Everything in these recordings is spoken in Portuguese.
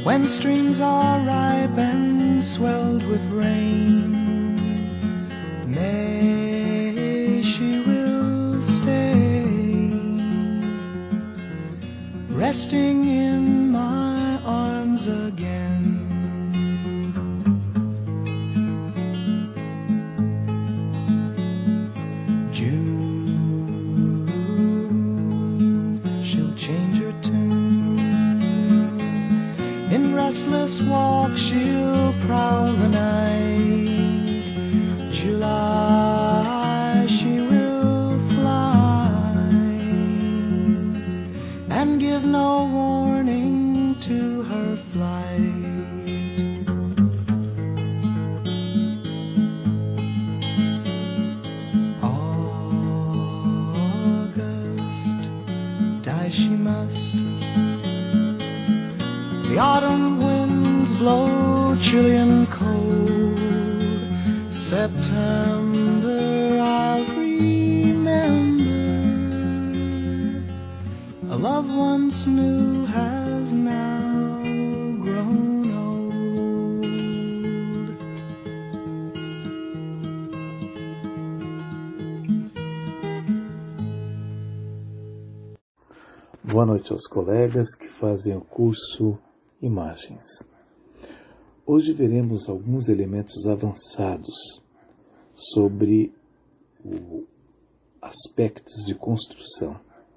when streams are ripe and swelled with rain. May she will stay, resting in my arms again. June, she'll change her tune. In restless walk she'll prowl the night. July, she will fly and give no warning to her flight. August, die she must. The autumn winds blow chilly and cold. September I'll remember. A love once new has now grown old. Boa noite aos colegas que fazem o curso Imagens. Hoje veremos alguns elementos avançados sobre aspectos de construção.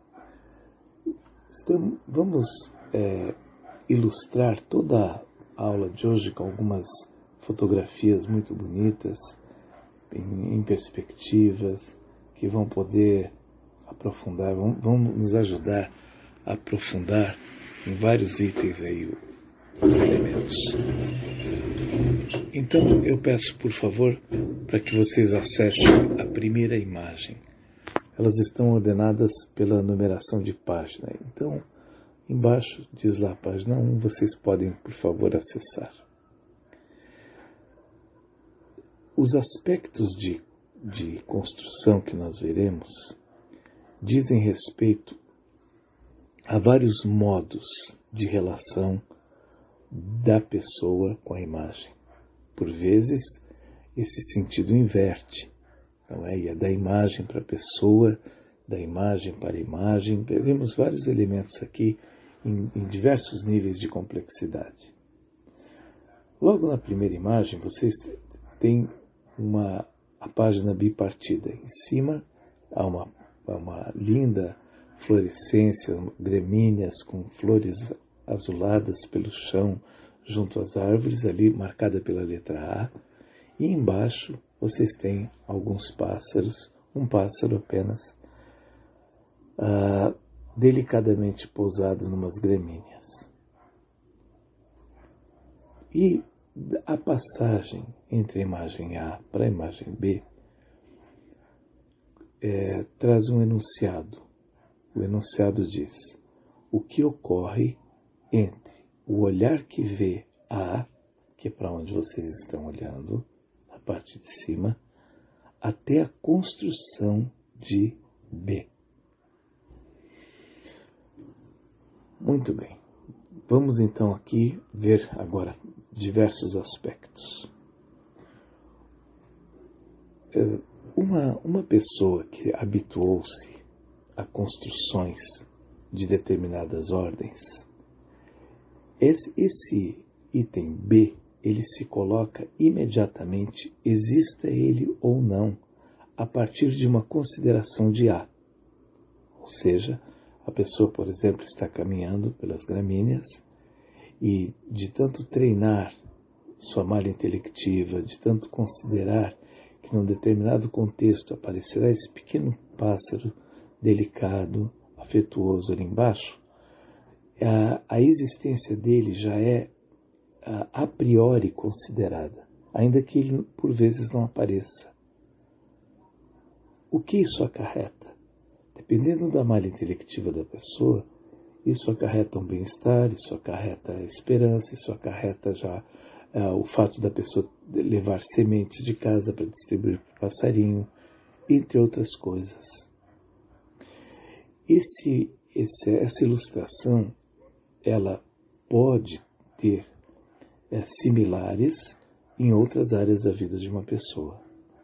Vamos ilustrar toda a aula de hoje com algumas fotografias muito bonitas, em perspectivas, que vão poder aprofundar, vão nos ajudar a aprofundar em vários itens aí os elementos. Então eu peço por favor para que vocês acessem a primeira imagem. Elas estão ordenadas pela numeração de página. Então embaixo diz lá página 1, vocês podem por favor acessar. Os aspectos de construção que nós veremos dizem respeito a vários modos de relação da pessoa com a imagem. Por vezes, esse sentido inverte, não é? E é da imagem para a pessoa, da imagem para a imagem. Vemos vários elementos aqui em diversos níveis de complexidade. Logo na primeira imagem, vocês têm a página bipartida. Em cima, há uma linda florescência, gramíneas com flores azuladas pelo chão, junto às árvores, ali marcada pela letra A. E embaixo vocês têm alguns pássaros, um pássaro apenas, delicadamente pousado numas gramíneas. E a passagem entre a imagem A para a imagem B traz um enunciado. O enunciado diz: o que ocorre entre o olhar que vê A, que é para onde vocês estão olhando, na parte de cima, até a construção de B. Muito bem. Vamos então aqui ver agora diversos aspectos. Uma pessoa que habituou-se a construções de determinadas ordens, esse item B, ele se coloca imediatamente, exista ele ou não, a partir de uma consideração de A. Ou seja, a pessoa, por exemplo, está caminhando pelas gramíneas e de tanto treinar sua malha intelectiva, de tanto considerar que num determinado contexto aparecerá esse pequeno pássaro delicado, afetuoso ali embaixo, a existência dele já é a priori considerada, ainda que ele por vezes não apareça. O que isso acarreta? Dependendo da malha intelectiva da pessoa, isso acarreta um bem-estar, isso acarreta esperança, isso acarreta já o fato da pessoa levar sementes de casa para distribuir para o passarinho, entre outras coisas. Essa ilustração, ela pode ter similares em outras áreas da vida de uma pessoa,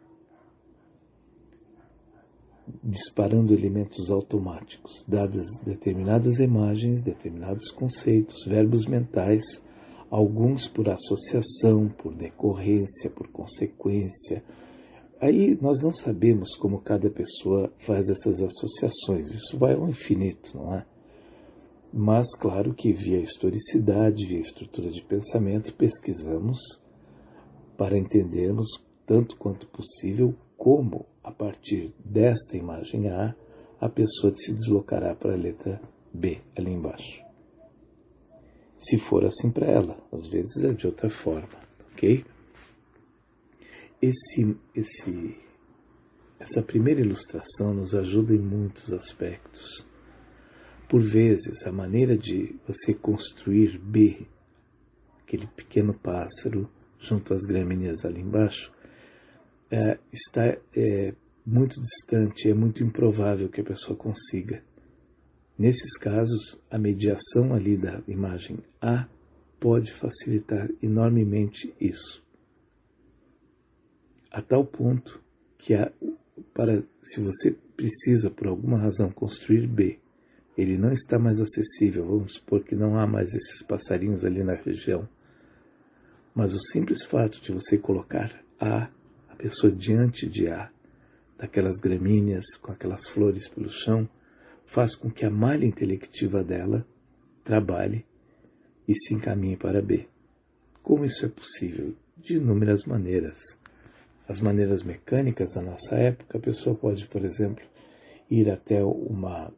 disparando elementos automáticos, dadas determinadas imagens, determinados conceitos, verbos mentais, alguns por associação, por decorrência, por consequência. Aí nós não sabemos como cada pessoa faz essas associações, isso vai ao infinito, não é? Mas, claro que via historicidade, via estrutura de pensamento, pesquisamos para entendermos, tanto quanto possível, como, a partir desta imagem a pessoa se deslocará para a letra B, ali embaixo. Se for assim para ela, às vezes é de outra forma, ok? Essa primeira ilustração nos ajuda em muitos aspectos. Por vezes, a maneira de você construir B, aquele pequeno pássaro junto às gramíneas ali embaixo, está muito distante, é muito improvável que a pessoa consiga. Nesses casos, a mediação ali da imagem A pode facilitar enormemente isso. A tal ponto que, se você precisa, por alguma razão, construir B, ele não está mais acessível, vamos supor que não há mais esses passarinhos ali na região. Mas o simples fato de você colocar a pessoa diante de A, daquelas gramíneas com aquelas flores pelo chão, faz com que a malha intelectiva dela trabalhe e se encaminhe para B. Como isso é possível? De inúmeras maneiras. As maneiras mecânicas da nossa época, a pessoa pode, por exemplo, ir até um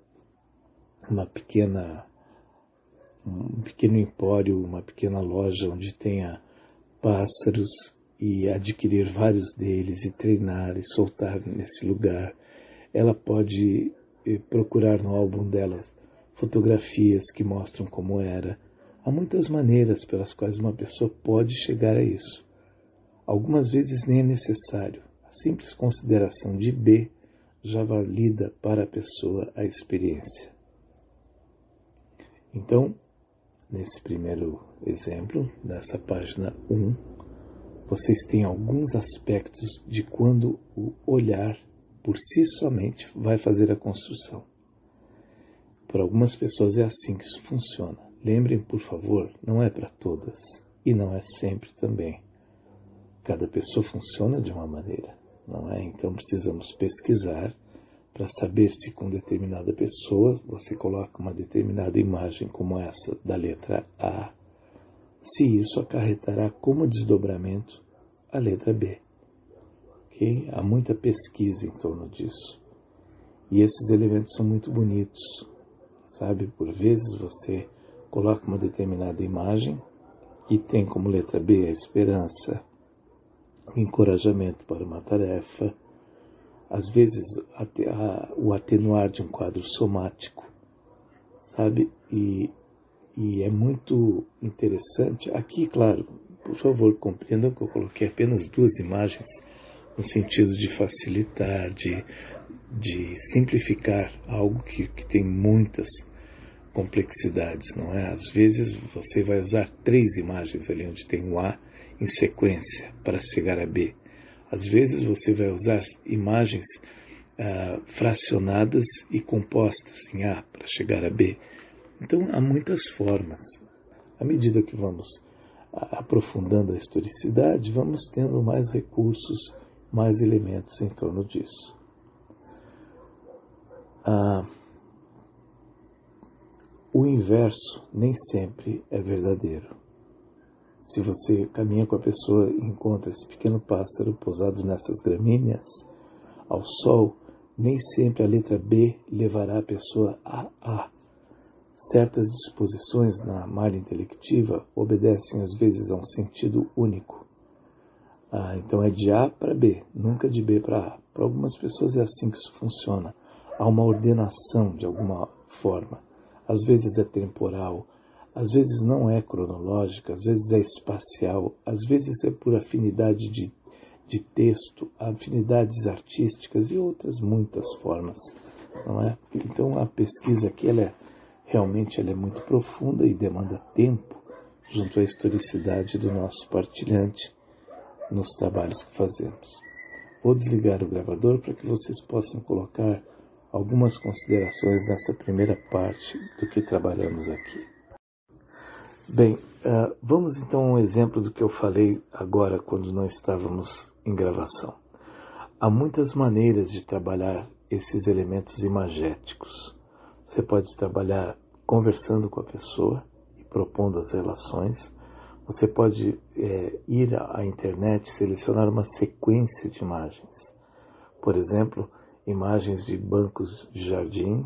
pequeno empório, uma pequena loja onde tenha pássaros e adquirir vários deles e treinar e soltar nesse lugar. Ela pode procurar no álbum dela fotografias que mostram como era. Há muitas maneiras pelas quais uma pessoa pode chegar a isso. Algumas vezes nem é necessário. A simples consideração de B já valida para a pessoa a experiência. Então, nesse primeiro exemplo, nessa página 1, vocês têm alguns aspectos de quando o olhar, por si somente, vai fazer a construção. Para algumas pessoas é assim que isso funciona. Lembrem, por favor, não é para todas e não é sempre também. Cada pessoa funciona de uma maneira, não é? Então precisamos pesquisar para saber se com determinada pessoa você coloca uma determinada imagem como essa da letra A, se isso acarretará como desdobramento a letra B. Okay? Há muita pesquisa em torno disso. E esses elementos são muito bonitos, sabe? Por vezes você coloca uma determinada imagem e tem como letra B a esperança, o encorajamento para uma tarefa, às vezes o atenuar de um quadro somático, sabe? E é muito interessante. Aqui, claro, por favor, compreendam que eu coloquei apenas 2 imagens no sentido de facilitar, de simplificar algo que tem muitas complexidades, não é? Às vezes você vai usar 3 imagens ali onde tem um A em sequência para chegar a B. Às vezes você vai usar imagens fracionadas e compostas em A para chegar a B. Então há muitas formas. À medida que vamos aprofundando a historicidade, vamos tendo mais recursos, mais elementos em torno disso. O inverso nem sempre é verdadeiro. Se você caminha com a pessoa e encontra esse pequeno pássaro pousado nessas gramíneas, ao sol, nem sempre a letra B levará a pessoa a A. Certas disposições na malha intelectiva obedecem às vezes a um sentido único. Então é de A para B, nunca de B para A. Para algumas pessoas é assim que isso funciona. Há uma ordenação de alguma forma. Às vezes é temporal, às vezes não é cronológica, às vezes é espacial, às vezes é por afinidade de texto, afinidades artísticas e outras muitas formas, não é? Então a pesquisa aqui realmente ela é muito profunda e demanda tempo junto à historicidade do nosso partilhante nos trabalhos que fazemos. Vou desligar o gravador para que vocês possam colocar algumas considerações nessa primeira parte do que trabalhamos aqui. Bem, vamos então a um exemplo do que eu falei agora quando não estávamos em gravação. Há muitas maneiras de trabalhar esses elementos imagéticos. Você pode trabalhar conversando com a pessoa e propondo as relações. Você pode ir à internet e selecionar uma sequência de imagens. Por exemplo, imagens de bancos de jardins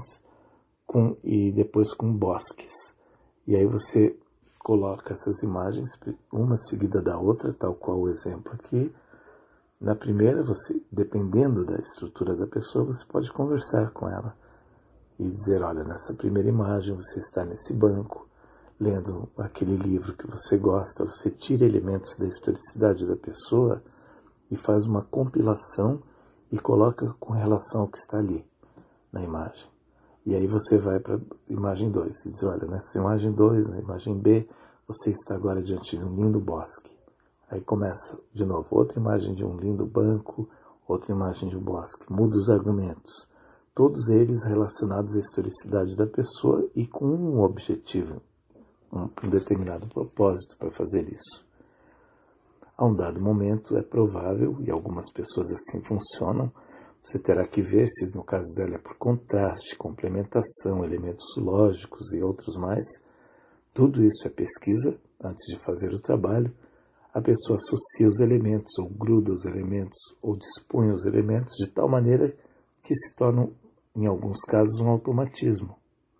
e depois com bosques. E aí você coloca essas imagens, uma seguida da outra, tal qual o exemplo aqui. Na primeira, você, dependendo da estrutura da pessoa, você pode conversar com ela e dizer, olha, nessa primeira imagem você está nesse banco, lendo aquele livro que você gosta, você tira elementos da historicidade da pessoa e faz uma compilação e coloca com relação ao que está ali na imagem. E aí você vai para a imagem 2 e diz, olha, nessa imagem 2, na imagem B, você está agora diante de um lindo bosque. Aí começa de novo, outra imagem de um lindo banco, outra imagem de um bosque. Muda os argumentos, todos eles relacionados à historicidade da pessoa e com um objetivo, um determinado propósito para fazer isso. A um dado momento é provável, e algumas pessoas assim funcionam, você terá que ver se no caso dela é por contraste, complementação, elementos lógicos e outros mais. Tudo isso é pesquisa antes de fazer o trabalho. A pessoa associa os elementos, ou gruda os elementos, ou dispõe os elementos de tal maneira que se tornam, em alguns casos, um automatismo.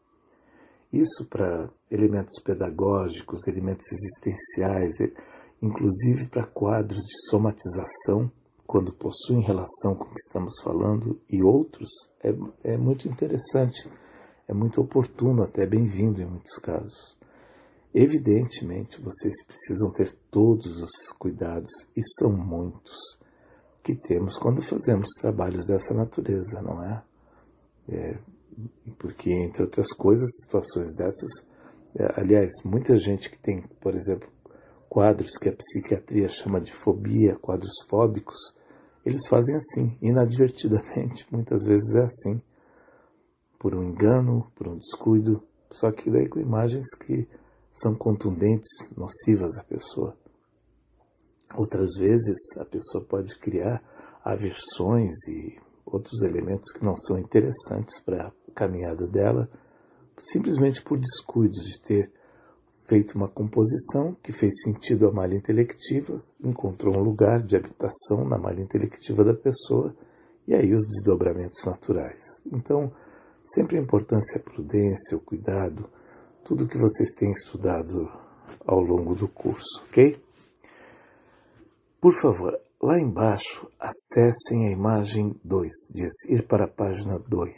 Isso para elementos pedagógicos, elementos existenciais, inclusive para quadros de somatização, quando possuem relação com o que estamos falando, e outros, é muito interessante, é muito oportuno, até bem-vindo em muitos casos. Evidentemente, vocês precisam ter todos os cuidados, e são muitos, que temos quando fazemos trabalhos dessa natureza, não é? Porque, entre outras coisas, situações dessas, aliás, muita gente que tem, por exemplo, quadros que a psiquiatria chama de fobia, quadros fóbicos, eles fazem assim, inadvertidamente, muitas vezes é assim, por um engano, por um descuido, só que daí com imagens que são contundentes, nocivas à pessoa. Outras vezes a pessoa pode criar aversões e outros elementos que não são interessantes para a caminhada dela, simplesmente por descuido de ter feito uma composição que fez sentido à malha intelectiva, encontrou um lugar de habitação na malha intelectiva da pessoa, e aí os desdobramentos naturais. Então, sempre a importância, a prudência, o cuidado, tudo que vocês têm estudado ao longo do curso, ok? Por favor, lá embaixo, acessem a imagem 2, diz ir para a página 2.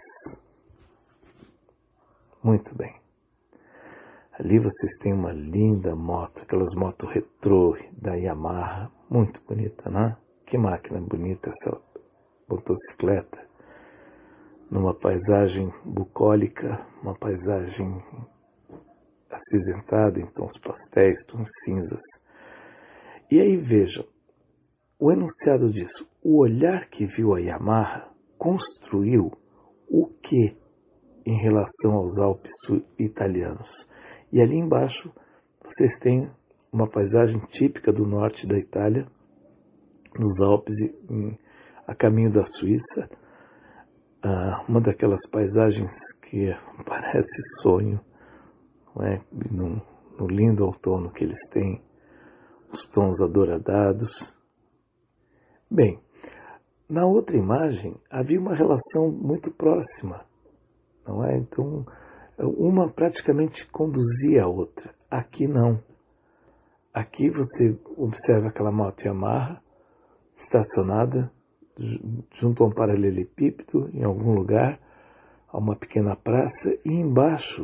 Muito bem. Ali vocês têm uma linda moto, aquelas motos retrô da Yamaha, muito bonita, né? Que máquina bonita essa motocicleta. Numa paisagem bucólica, uma paisagem acinzentada em tons pastéis, tons cinzas. E aí vejam, o enunciado diz, o olhar que viu a Yamaha construiu o que em relação aos Alpes italianos? E ali embaixo vocês têm uma paisagem típica do norte da Itália, nos Alpes, a caminho da Suíça, uma daquelas paisagens que parece sonho, não é? No lindo outono que eles têm, os tons adoradados. Bem, na outra imagem havia uma relação muito próxima, não é? Então, uma praticamente conduzia a outra. Aqui não. Aqui você observa aquela moto Yamaha estacionada junto a um paralelepípedo em algum lugar, a uma pequena praça, e embaixo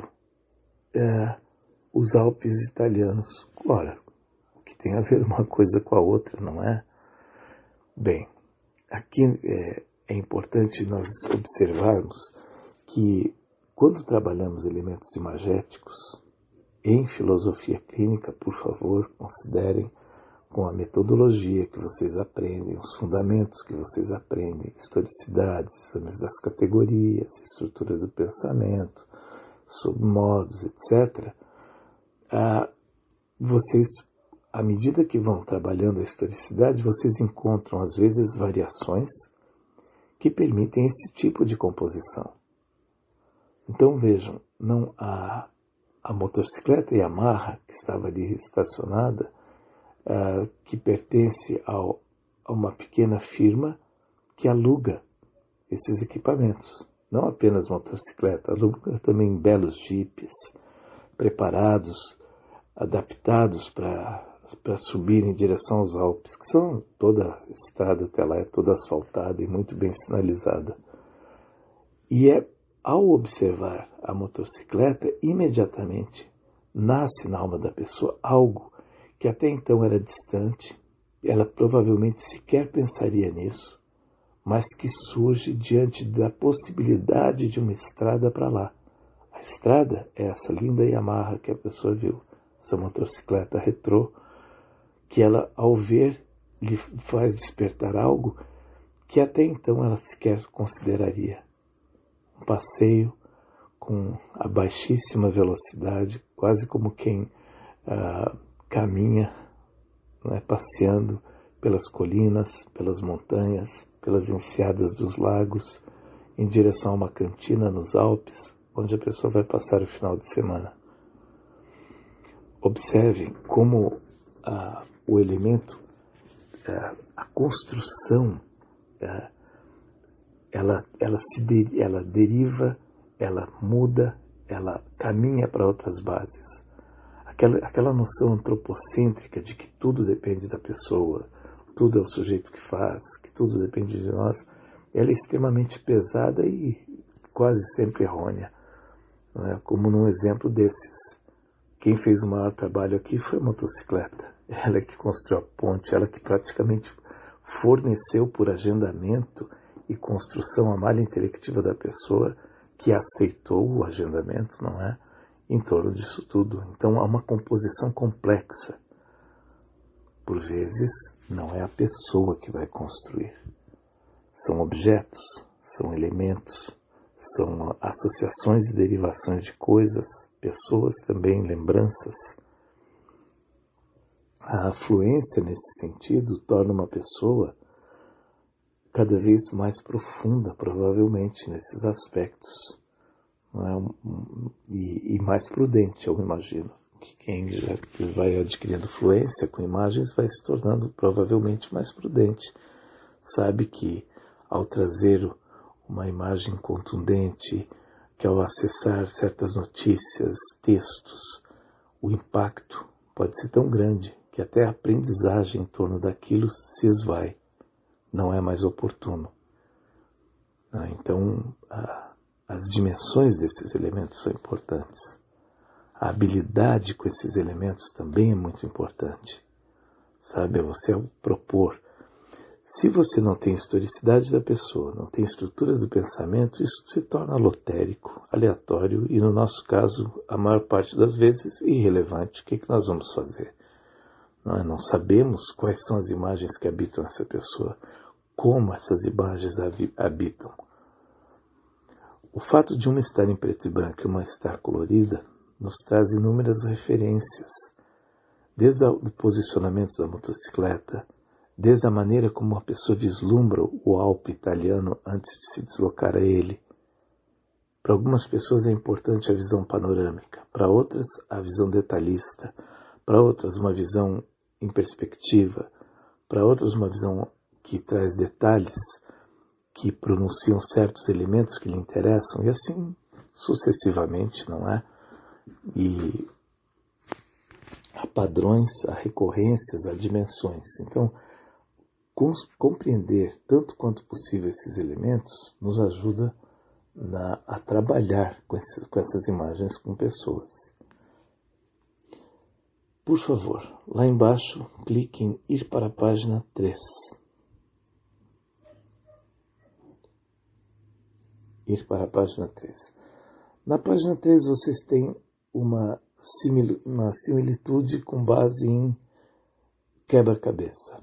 os Alpes italianos. Ora, o que tem a ver uma coisa com a outra, não é? Bem, aqui é importante nós observarmos que quando trabalhamos elementos imagéticos, em filosofia clínica, por favor, considerem com a metodologia que vocês aprendem, os fundamentos que vocês aprendem, historicidade, exames das categorias, estrutura do pensamento, submodos, etc., vocês, à medida que vão trabalhando a historicidade, vocês encontram, às vezes, variações que permitem esse tipo de composição. Então, vejam, não a motocicleta Yamaha, que estava ali estacionada, que pertence a uma pequena firma que aluga esses equipamentos. Não apenas motocicleta, aluga também belos jipes, preparados, adaptados para subir em direção aos Alpes, que são toda a estrada até lá é toda asfaltada e muito bem sinalizada. E ao observar a motocicleta, imediatamente nasce na alma da pessoa algo que até então era distante, ela provavelmente sequer pensaria nisso, mas que surge diante da possibilidade de uma estrada para lá. A estrada é essa linda Yamaha que a pessoa viu, essa motocicleta retrô, que ela, ao ver, lhe faz despertar algo que até então ela sequer consideraria. Um passeio com a baixíssima velocidade, quase como quem caminha, né, passeando pelas colinas, pelas montanhas, pelas enseadas dos lagos, em direção a uma cantina nos Alpes, onde a pessoa vai passar o final de semana. Observem como o elemento, a construção, ela deriva, ela muda, ela caminha para outras bases. Aquela noção antropocêntrica de que tudo depende da pessoa, tudo é o sujeito que faz, que tudo depende de nós, ela é extremamente pesada e quase sempre errônea. Não é? Como num exemplo desses. Quem fez o maior trabalho aqui foi a motocicleta. Ela que construiu a ponte, ela que praticamente forneceu por agendamento e construção a malha intelectiva da pessoa que aceitou o agendamento, não é? Em torno disso tudo. Então há uma composição complexa. Por vezes, não é a pessoa que vai construir. São objetos, são elementos, são associações e derivações de coisas, pessoas também, lembranças. A afluência, nesse sentido, torna uma pessoa cada vez mais profunda, provavelmente, nesses aspectos. Não é? E mais prudente, eu imagino. Que quem já vai adquirindo fluência com imagens vai se tornando provavelmente mais prudente. Sabe que ao trazer uma imagem contundente, que ao acessar certas notícias, textos, o impacto pode ser tão grande que até a aprendizagem em torno daquilo se esvai. Não é mais oportuno. Então, as dimensões desses elementos são importantes. A habilidade com esses elementos também é muito importante. Sabe, é você propor. Se você não tem historicidade da pessoa, não tem estrutura do pensamento, isso se torna lotérico, aleatório e, no nosso caso, a maior parte das vezes, irrelevante. O que nós vamos fazer? Não sabemos quais são as imagens que habitam essa pessoa, como essas imagens habitam. O fato de uma estar em preto e branco e uma estar colorida nos traz inúmeras referências, desde o posicionamento da motocicleta, desde a maneira como a pessoa vislumbra o Alpe italiano antes de se deslocar a ele. Para algumas pessoas é importante a visão panorâmica, para outras a visão detalhista, para outras uma visão em perspectiva, para outras uma visão que traz detalhes, que pronunciam certos elementos que lhe interessam, e assim sucessivamente, não é? E há padrões, há recorrências, há dimensões. Então, compreender tanto quanto possível esses elementos nos ajuda a trabalhar com essas imagens com pessoas. Por favor, lá embaixo, clique em ir para a página 3. Ir para a página 3. Na página 3 vocês têm uma uma similitude com base em quebra-cabeça.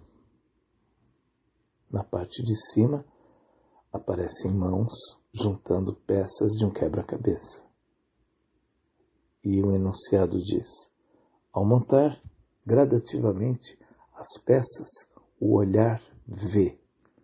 Na parte de cima aparecem mãos juntando peças de um quebra-cabeça. E o enunciado diz: ao montar gradativamente as peças, o olhar vê.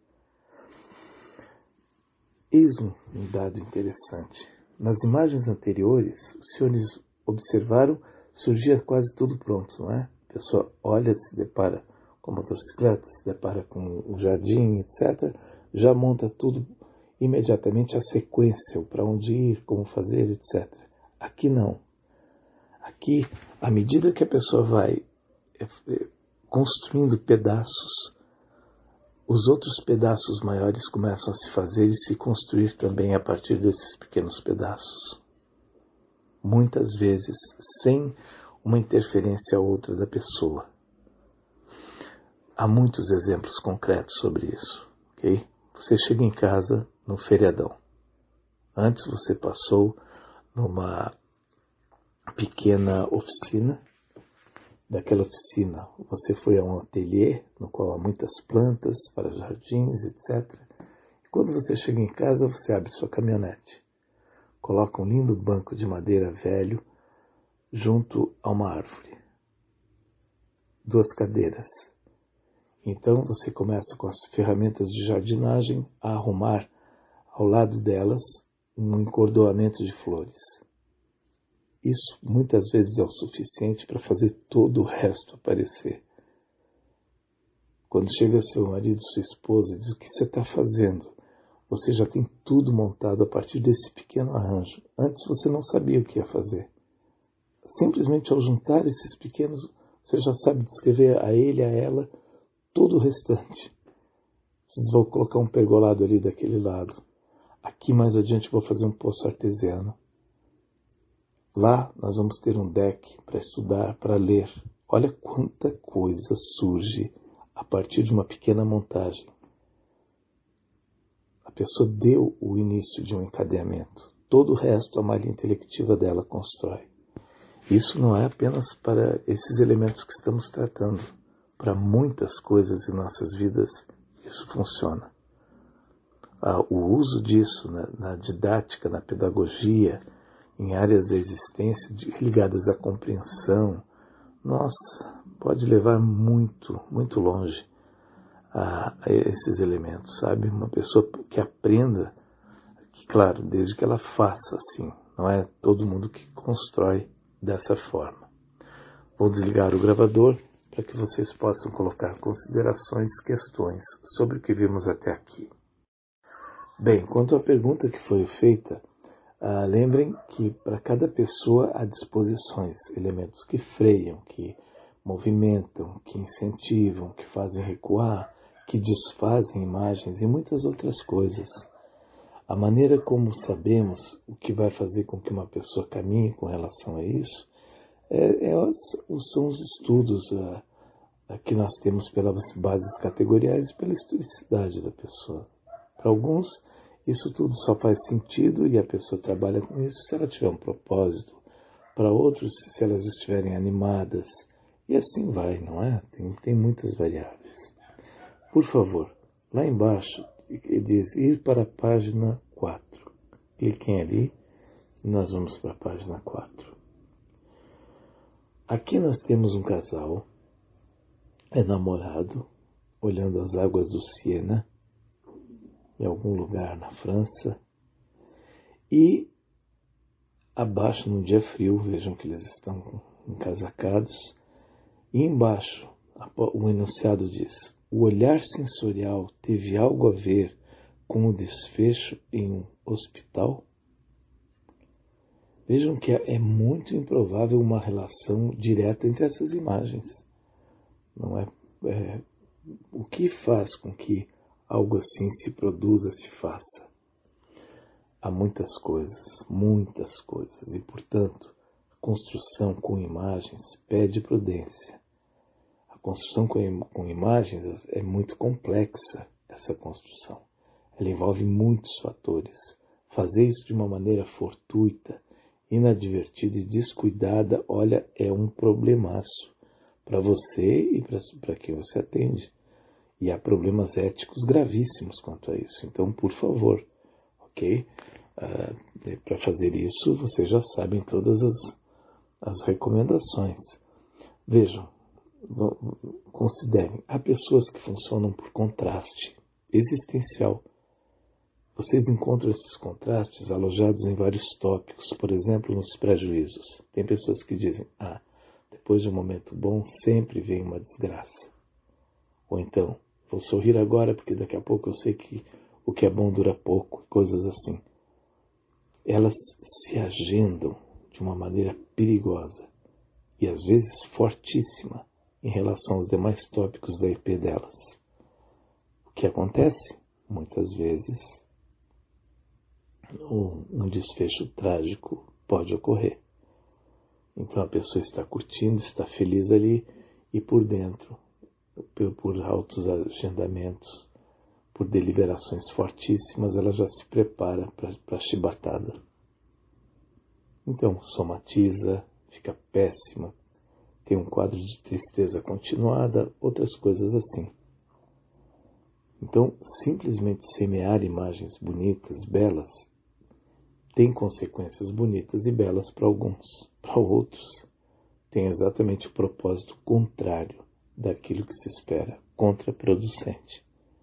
Eis um dado interessante. Nas imagens anteriores, os senhores observaram, surgia quase tudo pronto, não é? A pessoa olha, se depara com a motocicleta, se depara com o jardim, etc. Já monta tudo imediatamente, a sequência, para onde ir, como fazer, etc. Aqui não. Aqui, à medida que a pessoa vai construindo pedaços, os outros pedaços maiores começam a se fazer e se construir também a partir desses pequenos pedaços. Muitas vezes sem uma interferência ou outra da pessoa. Há muitos exemplos concretos sobre isso, ok? Você chega em casa no feriadão. Antes você passou numa pequena oficina. Daquela oficina, você foi a um ateliê, no qual há muitas plantas para jardins, etc. E quando você chega em casa, você abre sua caminhonete. Coloca um lindo banco de madeira velho junto a uma árvore. 2 cadeiras. Então você começa com as ferramentas de jardinagem a arrumar ao lado delas um encordoamento de flores. Isso muitas vezes é o suficiente para fazer todo o resto aparecer. Quando chega seu marido, sua esposa, e diz: o que você está fazendo? Você já tem tudo montado a partir desse pequeno arranjo. Antes você não sabia o que ia fazer. Simplesmente ao juntar esses pequenos, você já sabe descrever a ele, a ela, todo o restante. Vocês vão colocar um pergolado ali daquele lado. Aqui mais adiante vou fazer um poço artesiano. Lá nós vamos ter um deck para estudar, para ler. Olha quanta coisa surge a partir de uma pequena montagem. A pessoa deu o início de um encadeamento. Todo o resto a malha intelectiva dela constrói. Isso não é apenas para esses elementos que estamos tratando. Para muitas coisas em nossas vidas isso funciona. O uso disso na didática, na pedagogia, em áreas da existência ligadas à compreensão, nossa, pode levar muito, muito longe a esses elementos, sabe? Uma pessoa que aprenda, que, claro, desde que ela faça assim, não é todo mundo que constrói dessa forma. Vou desligar o gravador para que vocês possam colocar considerações, questões sobre o que vimos até aqui. Bem, quanto à pergunta que foi feita, lembrem que para cada pessoa há disposições, elementos que freiam, que movimentam, que incentivam, que fazem recuar, que desfazem imagens e muitas outras coisas. A maneira como sabemos o que vai fazer com que uma pessoa caminhe com relação a isso são os estudos que nós temos pelas bases categoriais e pela historicidade da pessoa. Para alguns, isso tudo só faz sentido e a pessoa trabalha com isso se ela tiver um propósito. Para outros, se elas estiverem animadas. E assim vai, não é? Tem muitas variáveis. Por favor, lá embaixo diz ir para a página 4. Cliquem ali e nós vamos para a página 4. Aqui nós temos um casal, namorado, olhando as águas do Siena, em algum lugar na França, e abaixo, num dia frio, vejam que eles estão encasacados, e embaixo o enunciado diz: o olhar sensorial teve algo a ver com o desfecho em um hospital? Vejam que é muito improvável uma relação direta entre essas imagens. Não é? O que faz com que algo assim se produza, se faça? Há muitas coisas, e portanto, a construção com imagens pede prudência. A construção com imagens é muito complexa, essa construção. Ela envolve muitos fatores. Fazer isso de uma maneira fortuita, inadvertida e descuidada, olha, é um problemaço para você e para quem você atende. E há problemas éticos gravíssimos quanto a isso. Então, por favor, ok? Para fazer isso, vocês já sabem todas as recomendações. Vejam, considerem, há pessoas que funcionam por contraste existencial. Vocês encontram esses contrastes alojados em vários tópicos, por exemplo, nos prejuízos. Tem pessoas que dizem, depois de um momento bom sempre vem uma desgraça. Ou então, vou sorrir agora porque daqui a pouco eu sei que o que é bom dura pouco, coisas assim. Elas se agendam de uma maneira perigosa e às vezes fortíssima em relação aos demais tópicos da IP delas. O que acontece? Muitas vezes um desfecho trágico pode ocorrer. Então a pessoa está curtindo, está feliz ali e por dentro, por altos agendamentos, por deliberações fortíssimas, ela já se prepara para a chibatada. Então somatiza, fica péssima, tem um quadro de tristeza continuada, outras coisas assim. Então, simplesmente semear imagens bonitas, belas, tem consequências bonitas e belas para alguns. Para outros, tem exatamente o propósito contrário daquilo que se espera, contraproducente.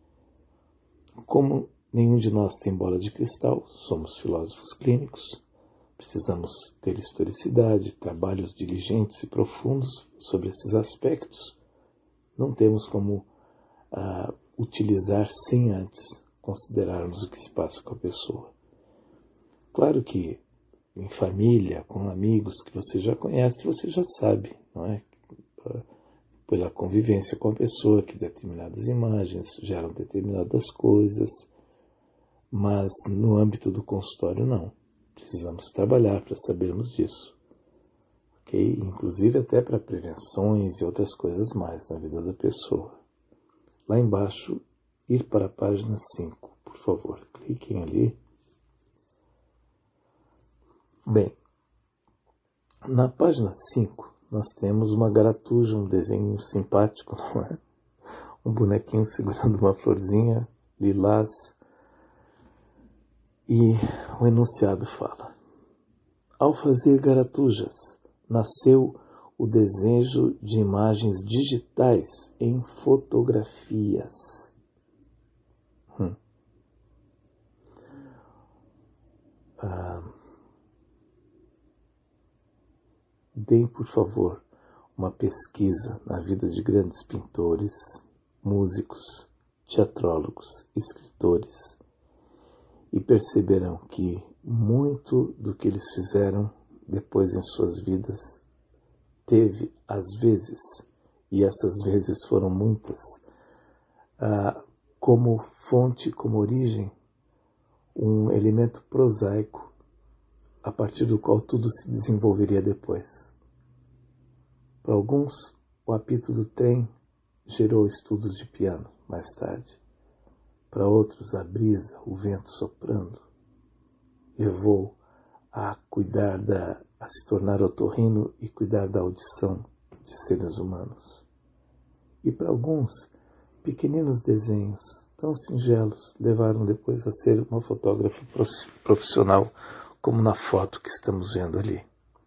Como nenhum de nós tem bola de cristal, somos filósofos clínicos, precisamos ter historicidade, trabalhos diligentes e profundos sobre esses aspectos. Não temos como utilizar sem antes considerarmos o que se passa com a pessoa. Claro que em família, com amigos que você já conhece, você já sabe, não é? Pela convivência com a pessoa, que determinadas imagens geram determinadas coisas, mas no âmbito do consultório não. Precisamos trabalhar para sabermos disso. Ok? Inclusive até para prevenções e outras coisas mais na vida da pessoa. Lá embaixo, ir para a página 5, por favor. Cliquem ali. Bem, na página 5 nós temos uma garatuja, um desenho simpático, não é? Um bonequinho segurando uma florzinha lilás. E o enunciado fala: ao fazer garatujas, nasceu o desejo de imagens digitais em fotografias. Deem, por favor, uma pesquisa na vida de grandes pintores, músicos, teatrólogos, escritores, e perceberão que muito do que eles fizeram depois em suas vidas teve, às vezes, e essas vezes foram muitas, como fonte, como origem, um elemento prosaico a partir do qual tudo se desenvolveria depois. Para alguns, o apito do trem gerou estudos de piano mais tarde. Para outros, a brisa, o vento soprando, levou a se tornar otorrino e cuidar da audição de seres humanos. E para alguns, pequeninos desenhos tão singelos levaram depois a ser uma fotógrafa profissional, como na foto que estamos vendo ali.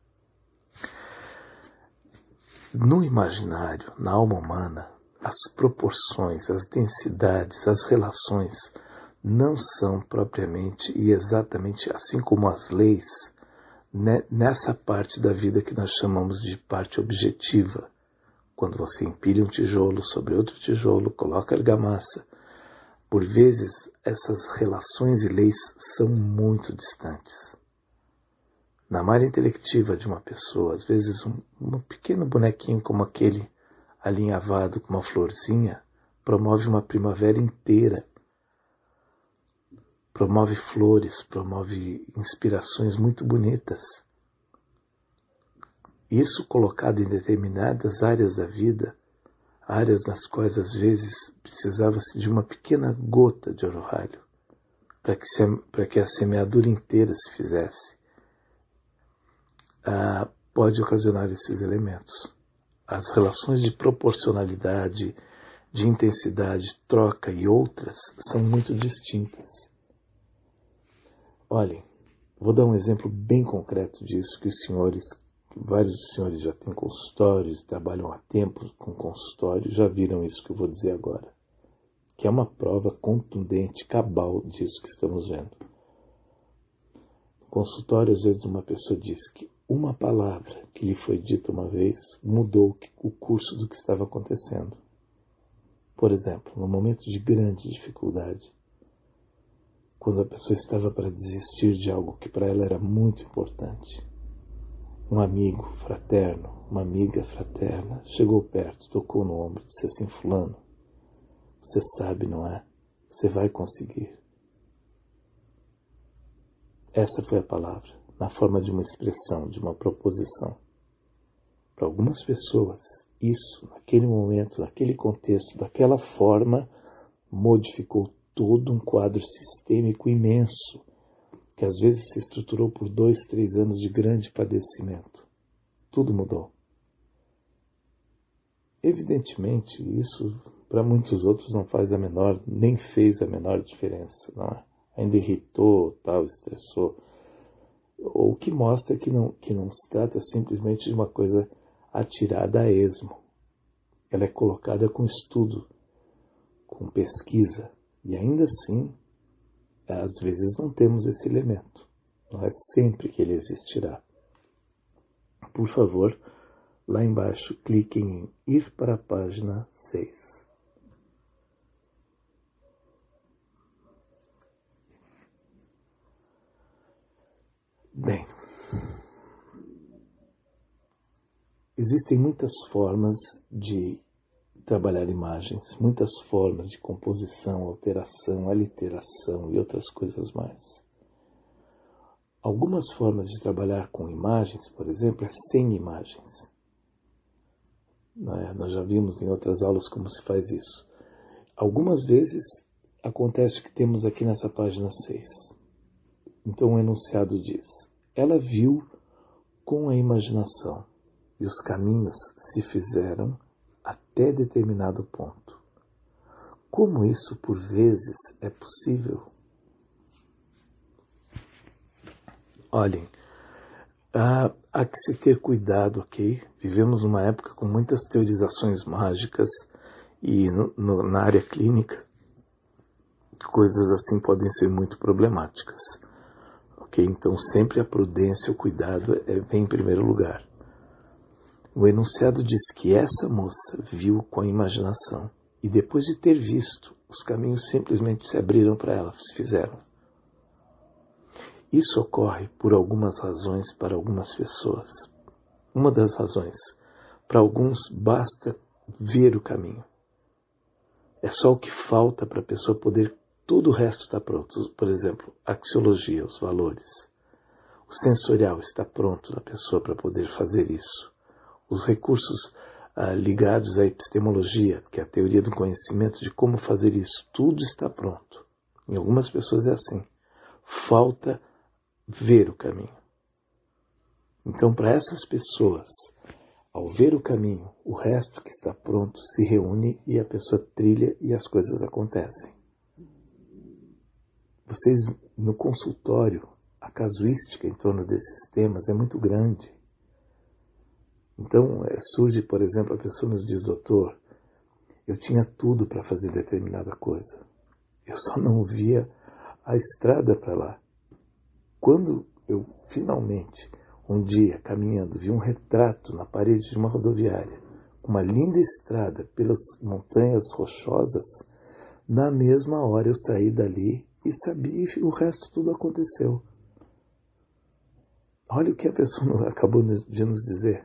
No imaginário, na alma humana, as proporções, as densidades, as relações não são propriamente e exatamente assim como as leis, nessa parte da vida que nós chamamos de parte objetiva. Quando você empilha um tijolo sobre outro tijolo, coloca argamassa, por vezes essas relações e leis são muito distantes. Na malha intelectiva de uma pessoa, às vezes um pequeno bonequinho como aquele alinhavado com uma florzinha promove uma primavera inteira. Promove flores, promove inspirações muito bonitas. Isso colocado em determinadas áreas da vida, áreas nas quais às vezes precisava-se de uma pequena gota de orvalho para que a semeadura inteira se fizesse. pode ocasionar esses elementos. As relações de proporcionalidade, de intensidade, troca e outras são muito distintas. Olhem, vou dar um exemplo bem concreto disso, que vários dos senhores já têm consultórios, trabalham há tempo com consultório, já viram isso que eu vou dizer agora, que é uma prova contundente, cabal disso que estamos vendo. No consultório, às vezes, uma pessoa diz que uma palavra que lhe foi dita uma vez mudou o curso do que estava acontecendo. Por exemplo, no momento de grande dificuldade, quando a pessoa estava para desistir de algo que para ela era muito importante, um amigo fraterno, uma amiga fraterna, chegou perto, tocou no ombro e disse assim: fulano, você sabe, não é? Você vai conseguir. Essa foi a palavra, na forma de uma expressão, de uma proposição. Para algumas pessoas, isso, naquele momento, naquele contexto, daquela forma, modificou todo um quadro sistêmico imenso, que às vezes se estruturou por 2, 3 anos de grande padecimento. Tudo mudou. Evidentemente, isso para muitos outros não faz nem fez a menor diferença, não é? Ainda irritou, tal, estressou. O que mostra que não se trata simplesmente de uma coisa atirada a esmo. Ela é colocada com estudo, com pesquisa, e ainda assim, às vezes não temos esse elemento. Não é sempre que ele existirá. Por favor, lá embaixo, cliquem em ir para a página 6. Bem, existem muitas formas de trabalhar imagens, muitas formas de composição, alteração, aliteração e outras coisas mais. Algumas formas de trabalhar com imagens, por exemplo, é sem imagens. Nós já vimos em outras aulas como se faz isso. Algumas vezes acontece o que temos aqui nessa página 6. Então o enunciado diz: ela viu com a imaginação e os caminhos se fizeram até determinado ponto. Como isso, por vezes, é possível? Olhem, há que se ter cuidado, ok? Vivemos numa época com muitas teorizações mágicas e na área clínica coisas assim podem ser muito problemáticas. Ok? Então sempre a prudência, o cuidado vem em primeiro lugar. O enunciado diz que essa moça viu com a imaginação e depois de ter visto, os caminhos simplesmente se abriram para ela, se fizeram. Isso ocorre por algumas razões para algumas pessoas. Uma das razões, para alguns basta ver o caminho. É só o que falta para a pessoa poder, todo o resto está pronto. Por exemplo, a axiologia, os valores. O sensorial está pronto na pessoa para poder fazer isso. Os recursos ligados à epistemologia, que é a teoria do conhecimento de como fazer isso, tudo está pronto. Em algumas pessoas é assim. Falta ver o caminho. Então, para essas pessoas, ao ver o caminho, o resto que está pronto se reúne e a pessoa trilha e as coisas acontecem. Vocês, no consultório, a casuística em torno desses temas é muito grande. Então, surge, por exemplo, a pessoa nos diz: doutor, eu tinha tudo para fazer determinada coisa. Eu só não via a estrada para lá. Quando eu finalmente, um dia, caminhando, vi um retrato na parede de uma rodoviária, uma linda estrada pelas montanhas rochosas, na mesma hora eu saí dali e sabia, e o resto tudo aconteceu. Olha o que a pessoa acabou de nos dizer.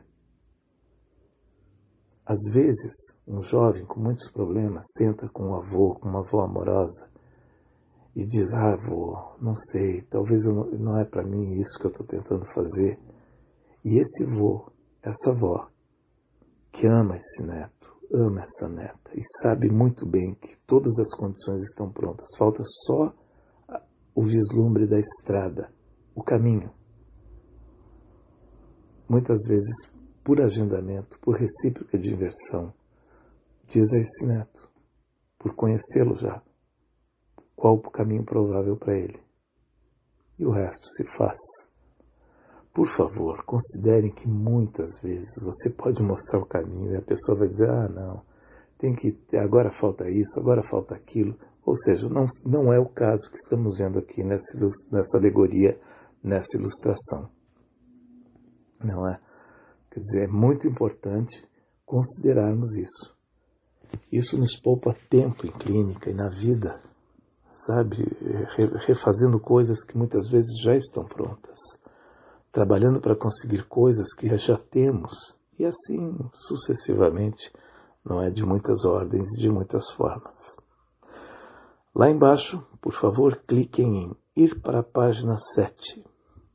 Às vezes, um jovem com muitos problemas senta com um avô, com uma avó amorosa, e diz: avô, não sei, talvez não é para mim isso que eu estou tentando fazer. E esse avô, essa avó, que ama esse neto, ama essa neta, e sabe muito bem que todas as condições estão prontas, falta só o vislumbre da estrada, o caminho. muitas vezes por agendamento, por recíproca diversão, diz a esse neto, por conhecê-lo já, qual o caminho provável para ele. E o resto se faz. Por favor, considerem que muitas vezes você pode mostrar o caminho e a pessoa vai dizer, não, agora falta isso, agora falta aquilo. Ou seja, não é o caso que estamos vendo aqui nessa alegoria, nessa ilustração. Não é? Quer dizer, é muito importante considerarmos isso. Isso nos poupa tempo em clínica e na vida, sabe? Refazendo coisas que muitas vezes já estão prontas. Trabalhando para conseguir coisas que já temos. E assim, sucessivamente, não é, de muitas ordens e de muitas formas. Lá embaixo, por favor, cliquem em ir para a página 7.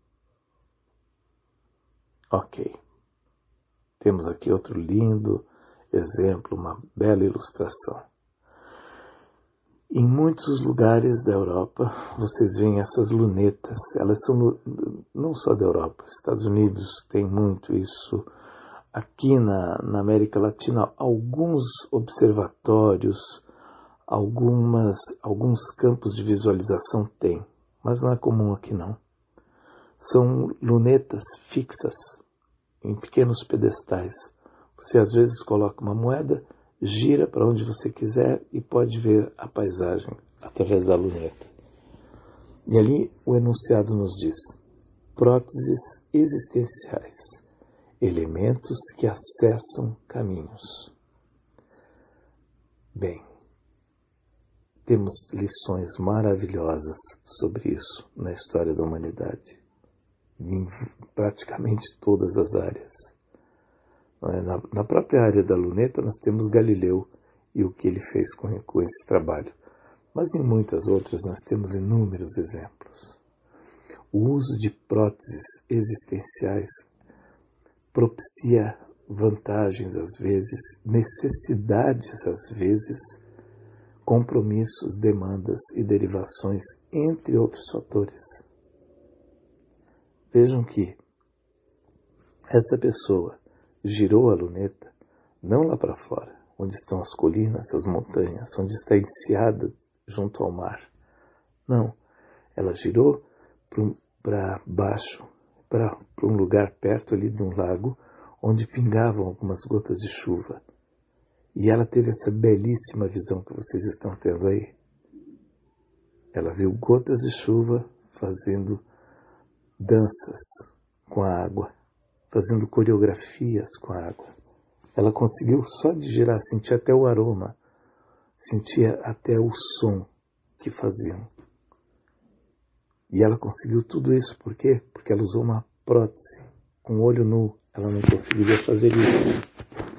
Ok. Temos aqui outro lindo exemplo, uma bela ilustração. Em muitos lugares da Europa, vocês veem essas lunetas. Elas são não só da Europa, Estados Unidos tem muito isso. Aqui na América Latina, alguns observatórios, alguns campos de visualização têm, mas não é comum aqui não. São lunetas fixas em pequenos pedestais. Você às vezes coloca uma moeda, gira para onde você quiser e pode ver a paisagem através da luneta. E ali o enunciado nos diz: próteses existenciais, elementos que acessam caminhos. Bem, temos lições maravilhosas sobre isso na história da humanidade, em praticamente todas as áreas. Na própria área da luneta nós temos Galileu e o que ele fez com esse trabalho. Mas em muitas outras nós temos inúmeros exemplos. O uso de próteses existenciais propicia vantagens às vezes, necessidades às vezes, compromissos, demandas e derivações, entre outros fatores. Vejam que essa pessoa girou a luneta, não lá para fora, onde estão as colinas, as montanhas, onde está enseada junto ao mar. Não, ela girou para baixo, para um lugar perto ali de um lago, onde pingavam algumas gotas de chuva. E ela teve essa belíssima visão que vocês estão tendo aí. Ela viu gotas de chuva fazendo danças com a água, fazendo coreografias com a água. Ela conseguiu só de girar, sentir até o aroma, sentia até o som que faziam. E ela conseguiu tudo isso por quê? Porque ela usou uma prótese. Com o olho nu, ela não conseguiria fazer isso.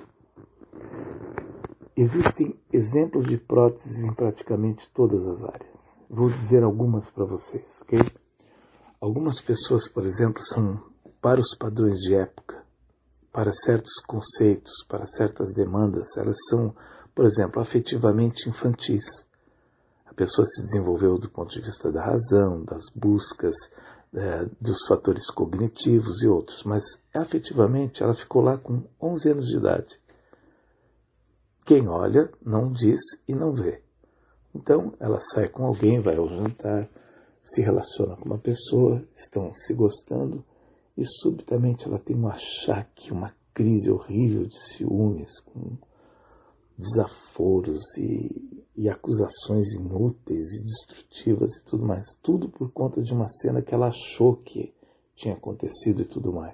Existem exemplos de próteses em praticamente todas as áreas. Vou dizer algumas para vocês, ok? Algumas pessoas, por exemplo, são para os padrões de época, para certos conceitos, para certas demandas, elas são, por exemplo, afetivamente infantis. A pessoa se desenvolveu do ponto de vista da razão, das buscas, dos fatores cognitivos e outros, mas afetivamente ela ficou lá com 11 anos de idade. Quem olha não diz e não vê. Então ela sai com alguém, vai ao jantar, se relaciona com uma pessoa, estão se gostando e subitamente ela tem um achaque, uma crise horrível de ciúmes, com desaforos e acusações inúteis e destrutivas e tudo mais. Tudo por conta de uma cena que ela achou que tinha acontecido e tudo mais.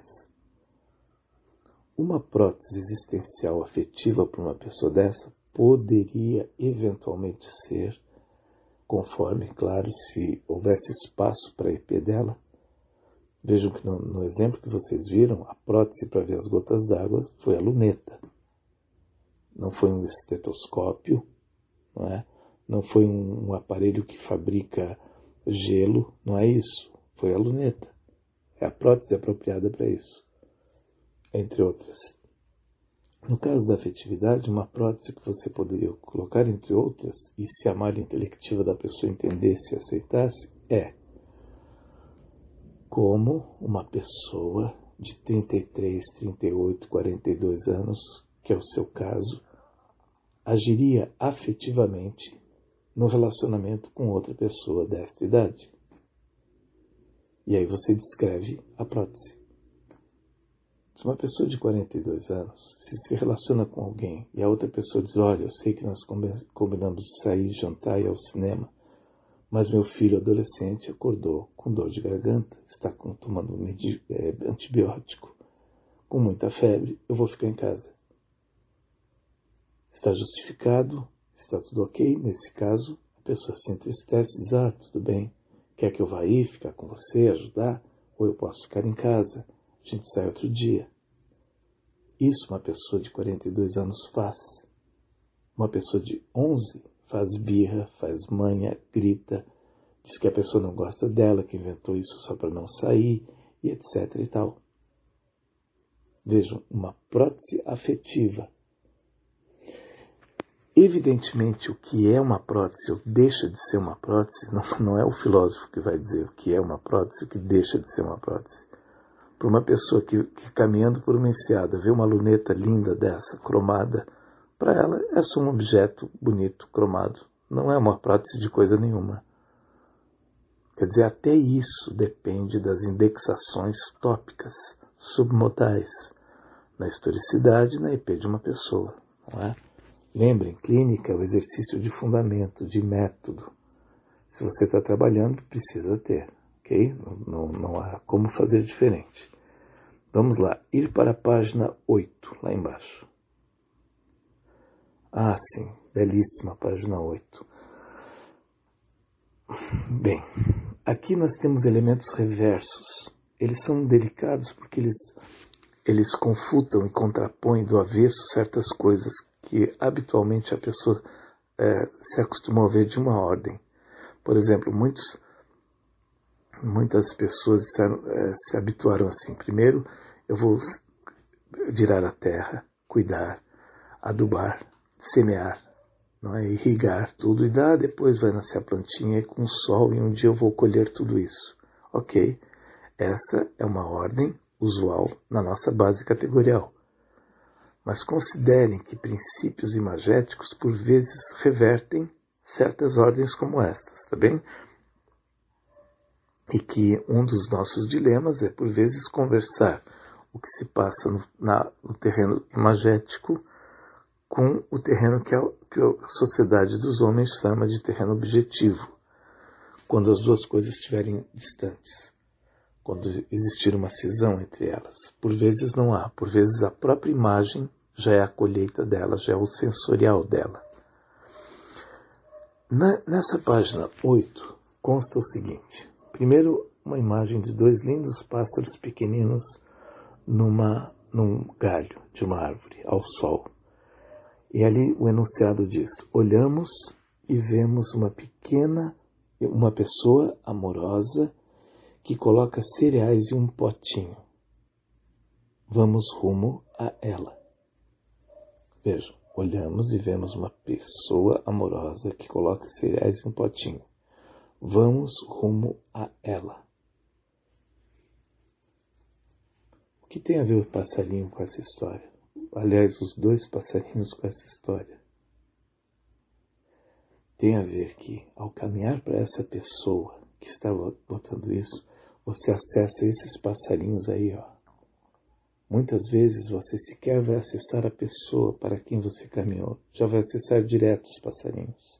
Uma prótese existencial afetiva para uma pessoa dessa poderia eventualmente ser, conforme, claro, se houvesse espaço para a EP dela. Vejam que no exemplo que vocês viram, a prótese para ver as gotas d'água foi a luneta. Não foi um estetoscópio, não é? Não foi um aparelho que fabrica gelo, não é isso. Foi a luneta. É a prótese apropriada para isso, entre outras. No caso da afetividade, uma prótese que você poderia colocar, entre outras, e se a malha intelectiva da pessoa entendesse e aceitasse, é como uma pessoa de 33, 38, 42 anos, que é o seu caso, agiria afetivamente no relacionamento com outra pessoa desta idade? E aí você descreve a prótese. Se uma pessoa de 42 anos se relaciona com alguém e a outra pessoa diz, olha, eu sei que nós combinamos de sair, jantar e ir ao cinema, mas meu filho adolescente acordou com dor de garganta, está tomando antibiótico, com muita febre, eu vou ficar em casa. Está justificado? Está tudo ok? Nesse caso, a pessoa se entristece e diz, tudo bem, quer que eu vá aí, ficar com você, ajudar? Ou eu posso ficar em casa, a gente sai outro dia. Isso uma pessoa de 42 anos faz. Uma pessoa de 11 faz birra, faz manha, grita, diz que a pessoa não gosta dela, que inventou isso só para não sair, e etc e tal. Vejam, uma prótese afetiva. Evidentemente, o que é uma prótese ou deixa de ser uma prótese, não é o filósofo que vai dizer o que é uma prótese e o que deixa de ser uma prótese. Para uma pessoa que caminhando por uma enseada vê uma luneta linda dessa, cromada, para ela é só um objeto bonito, cromado. Não é uma prótese de coisa nenhuma. Quer dizer, até isso depende das indexações tópicas, submodais, na historicidade e na IP de uma pessoa, não é? Lembrem, clínica é o exercício de fundamento, de método. Se você está trabalhando, precisa ter, ok? Não há como fazer diferente. Vamos lá, ir para a página 8, lá embaixo. Sim, belíssima página 8. Bem, aqui nós temos elementos reversos. Eles são delicados porque eles confutam e contrapõem do avesso certas coisas que habitualmente a pessoa se acostumou a ver de uma ordem. Por exemplo, muitas pessoas se habituaram assim. Primeiro, eu vou virar a terra, cuidar, adubar, semear, não é? Irrigar tudo, e depois vai nascer a plantinha e com o sol, e um dia eu vou colher tudo isso. Ok, essa é uma ordem usual na nossa base categorial. Mas considerem que princípios imagéticos, por vezes, revertem certas ordens como estas, tá bem? E que um dos nossos dilemas é, por vezes, conversar o que se passa no terreno imagético com o terreno que a sociedade dos homens chama de terreno objetivo, quando as duas coisas estiverem distantes. Quando existir uma cisão entre elas. Por vezes não há, por vezes a própria imagem já é a colheita dela, já é o sensorial dela. Nessa página 8 consta o seguinte. Primeiro, uma imagem de dois lindos pássaros pequeninos num galho de uma árvore, ao sol. E ali o enunciado diz, olhamos e vemos uma pessoa amorosa que coloca cereais em um potinho. Vamos rumo a ela. Vejam, olhamos e vemos uma pessoa amorosa que coloca cereais em um potinho. Vamos rumo a ela. O que tem a ver o passarinho com essa história? Aliás, os dois passarinhos com essa história. Tem a ver que, ao caminhar para essa pessoa que está botando isso, você acessa esses passarinhos aí, ó. Muitas vezes você sequer vai acessar a pessoa para quem você caminhou. Já vai acessar direto os passarinhos.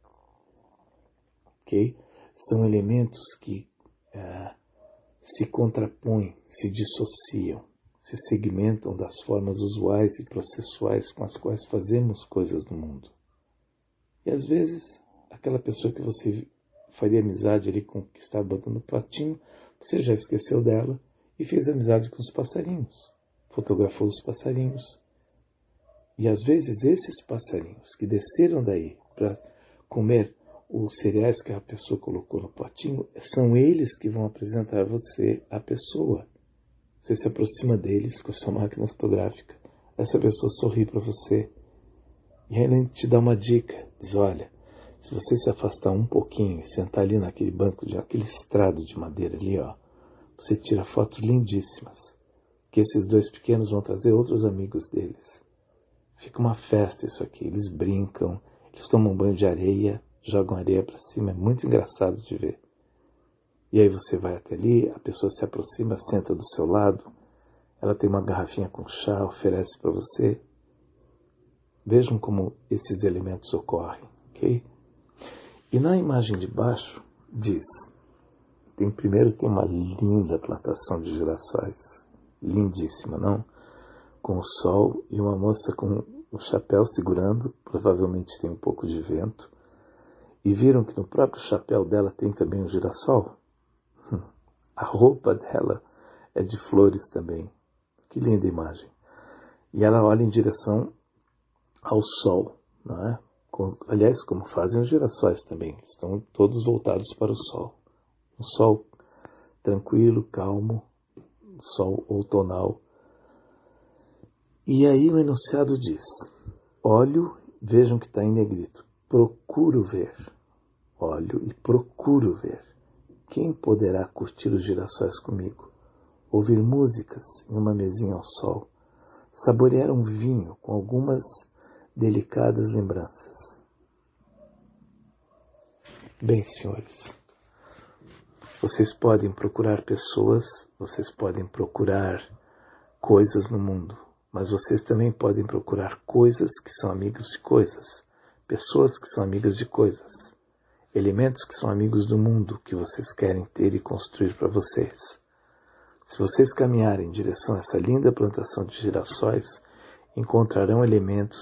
Ok? São elementos que se contrapõem, se dissociam, se segmentam das formas usuais e processuais com as quais fazemos coisas no mundo. E às vezes, aquela pessoa que você faria amizade ali com que está botando o pratinho, você já esqueceu dela e fez amizade com os passarinhos, fotografou os passarinhos. E às vezes esses passarinhos que desceram daí para comer os cereais que a pessoa colocou no potinho, são eles que vão apresentar você à pessoa. Você se aproxima deles com a sua máquina fotográfica, essa pessoa sorri para você, e aí ele te dá uma dica, diz, olha, se você se afastar um pouquinho e sentar ali naquele banco, aquele estrado de madeira ali, ó, você tira fotos lindíssimas. que esses dois pequenos vão trazer outros amigos deles. Fica uma festa isso aqui. Eles brincam, eles tomam banho de areia, jogam areia para cima. É muito engraçado de ver. E aí você vai até ali, a pessoa se aproxima, senta do seu lado, ela tem uma garrafinha com chá, oferece para você. Vejam como esses elementos ocorrem, ok? E na imagem de baixo diz, primeiro tem uma linda plantação de girassóis, lindíssima, não? Com o sol e uma moça com o chapéu segurando, provavelmente tem um pouco de vento. E viram que no próprio chapéu dela tem também um girassol? A roupa dela é de flores também. Que linda imagem. E ela olha em direção ao sol, não é? Aliás, como fazem os girassóis também. Estão todos voltados para o sol. Um sol tranquilo, calmo, sol outonal. E aí o enunciado diz, olho, vejam que está em negrito, procuro ver. Olho e procuro ver. Quem poderá curtir os girassóis comigo? Ouvir músicas em uma mesinha ao sol? Saborear um vinho com algumas delicadas lembranças? Bem, senhores, vocês podem procurar pessoas, vocês podem procurar coisas no mundo, mas vocês também podem procurar coisas que são amigos de coisas, pessoas que são amigas de coisas, elementos que são amigos do mundo que vocês querem ter e construir para vocês. Se vocês caminharem em direção a essa linda plantação de girassóis, encontrarão elementos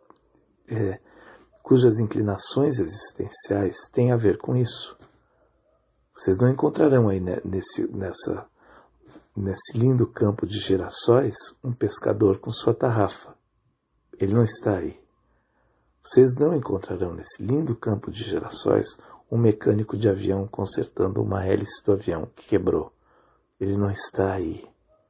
cujas inclinações existenciais têm a ver com isso. Vocês não encontrarão aí nesse lindo campo de girassóis um pescador com sua tarrafa. Ele não está aí. Vocês não encontrarão nesse lindo campo de girassóis um mecânico de avião consertando uma hélice do avião que quebrou. Ele não está aí.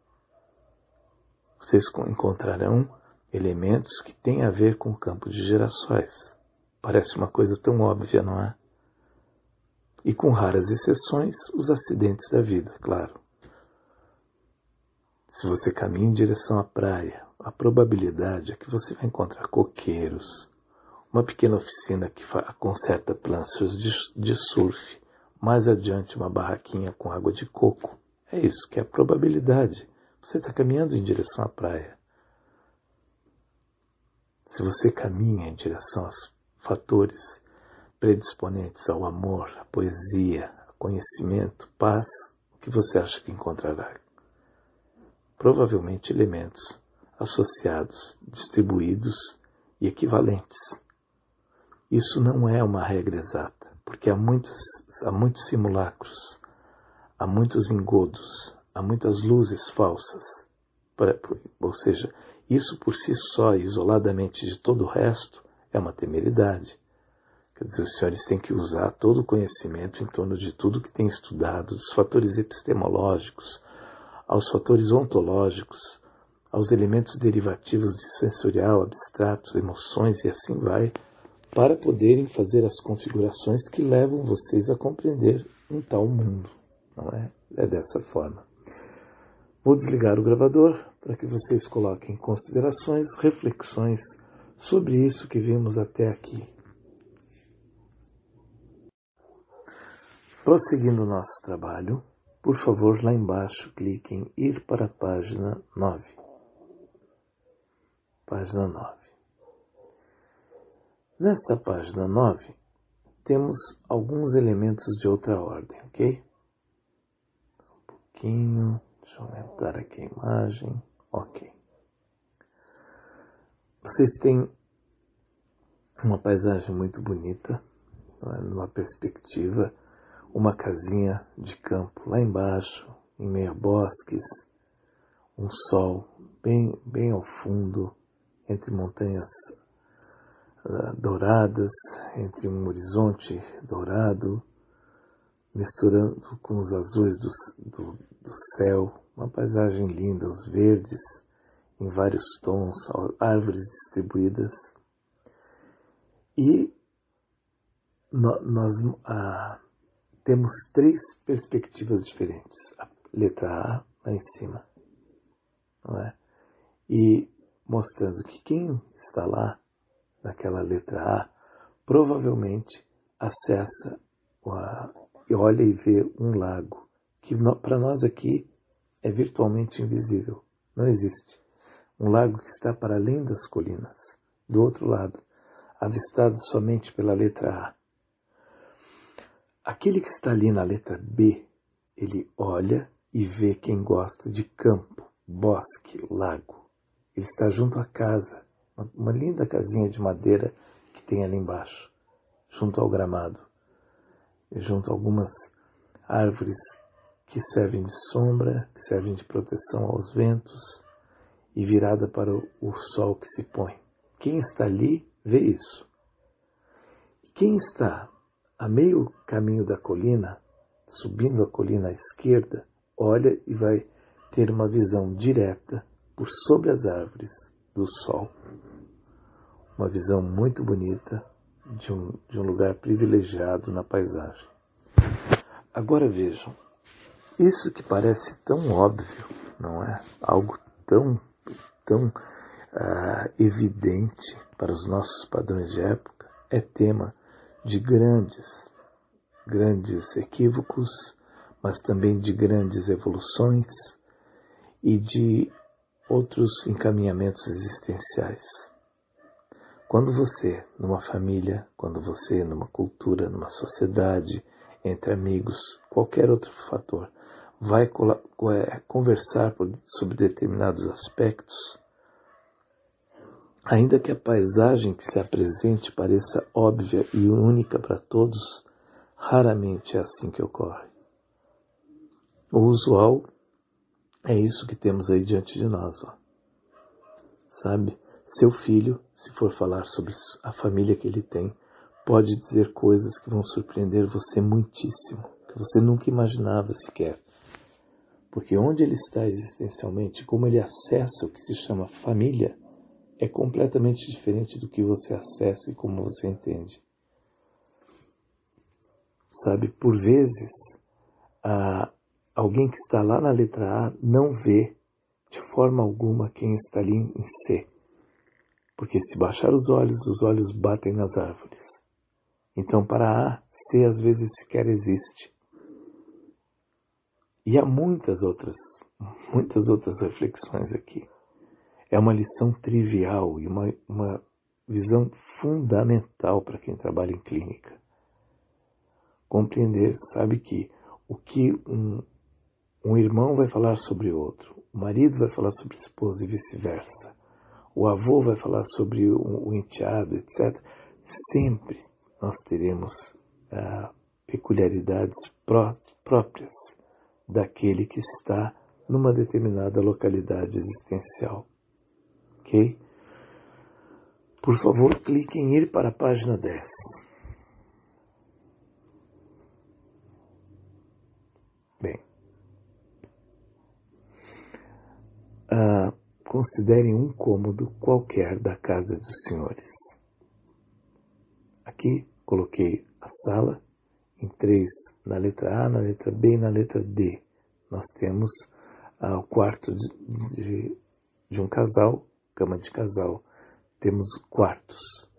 Vocês encontrarão elementos que têm a ver com o campo de girassóis. Parece uma coisa tão óbvia, não é? E com raras exceções, os acidentes da vida, claro. Se você caminha em direção à praia, a probabilidade é que você vai encontrar coqueiros, uma pequena oficina que conserta pranchas de surf, mais adiante uma barraquinha com água de coco. É isso que é a probabilidade. Você está caminhando em direção à praia. Se você caminha em direção aos fatores predisponentes ao amor, à poesia, ao conhecimento, paz, o que você acha que encontrará? Provavelmente elementos associados, distribuídos e equivalentes. Isso não é uma regra exata, porque há muitos simulacros, há muitos engodos, há muitas luzes falsas. Ou seja, isso por si só, isoladamente de todo o resto, é uma temeridade. Quer dizer, os senhores têm que usar todo o conhecimento em torno de tudo que têm estudado, dos fatores epistemológicos, aos fatores ontológicos, aos elementos derivativos de sensorial, abstratos, emoções e assim vai, para poderem fazer as configurações que levam vocês a compreender um tal mundo. Não é? É dessa forma. Vou desligar o gravador para que vocês coloquem considerações, reflexões sobre isso que vimos até aqui. Prosseguindo o nosso trabalho, por favor, lá embaixo, clique em ir para a página 9. Página 9. Nesta página 9, temos alguns elementos de outra ordem, ok? Um pouquinho, deixa eu aumentar aqui a imagem, ok. Vocês têm uma paisagem muito bonita, numa perspectiva, uma casinha de campo lá embaixo, em meio a bosques, um sol bem ao fundo, entre montanhas douradas, entre um horizonte dourado, misturando com os azuis do céu, uma paisagem linda, os verdes em vários tons, árvores distribuídas. E nós temos três perspectivas diferentes. A letra A lá em cima. e mostrando que quem está lá, naquela letra A, provavelmente acessa e olha e vê um lago, que para nós aqui é virtualmente invisível, não existe. Um lago que está para além das colinas, do outro lado, avistado somente pela letra A. Aquele que está ali na letra B, ele olha e vê quem gosta de campo, bosque, lago. Ele está junto à casa, uma linda casinha de madeira que tem ali embaixo, junto ao gramado, junto a algumas árvores que servem de sombra, que servem de proteção aos ventos e virada para o sol que se põe. Quem está ali vê isso. Quem está a meio caminho da colina, subindo a colina à esquerda, olha e vai ter uma visão direta por sobre as árvores do sol. Uma visão muito bonita de um lugar privilegiado na paisagem. Agora vejam, isso que parece tão óbvio, não é? Algo tão evidente para os nossos padrões de época, é tema de grandes equívocos, mas também de grandes evoluções e de outros encaminhamentos existenciais. Quando você, numa família, quando você, numa cultura, numa sociedade, entre amigos, qualquer outro fator, vai conversar sobre determinados aspectos, ainda que a paisagem que se apresente pareça óbvia e única para todos, raramente é assim que ocorre. O usual é isso que temos aí diante de nós. Sabe? Seu filho, se for falar sobre a família que ele tem, pode dizer coisas que vão surpreender você muitíssimo, que você nunca imaginava sequer. Porque onde ele está existencialmente, como ele acessa o que se chama família, é completamente diferente do que você acessa e como você entende. Sabe, por vezes, alguém que está lá na letra A não vê de forma alguma quem está ali em C. Porque se baixar os olhos batem nas árvores. Então, para A, C às vezes sequer existe. E há muitas outras reflexões aqui. É uma lição trivial e uma visão fundamental para quem trabalha em clínica. Compreender, sabe, que o que um irmão vai falar sobre outro, o marido vai falar sobre a esposa e vice-versa, o avô vai falar sobre o enteado, etc. Sempre nós teremos peculiaridades próprias daquele que está numa determinada localidade existencial. Ok? Por favor, clique em ir para a página 10. Bem, considerem um cômodo qualquer da casa dos senhores. Aqui coloquei a sala em 3 na letra A, na letra B e na letra D. Nós temos o quarto de um casal, cama de casal. Temos quartos.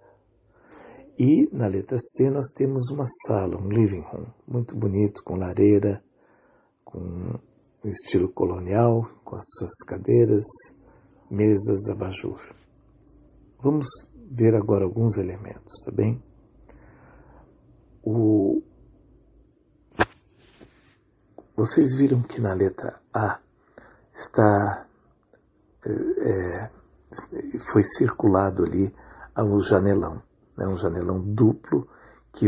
E na letra C nós temos uma sala, um living room, muito bonito, com lareira, com estilo colonial, com as suas cadeiras, mesas, abajur. Vamos ver agora alguns elementos, tá bem? Vocês viram que na letra A foi circulado ali o janelão, né? Um janelão duplo que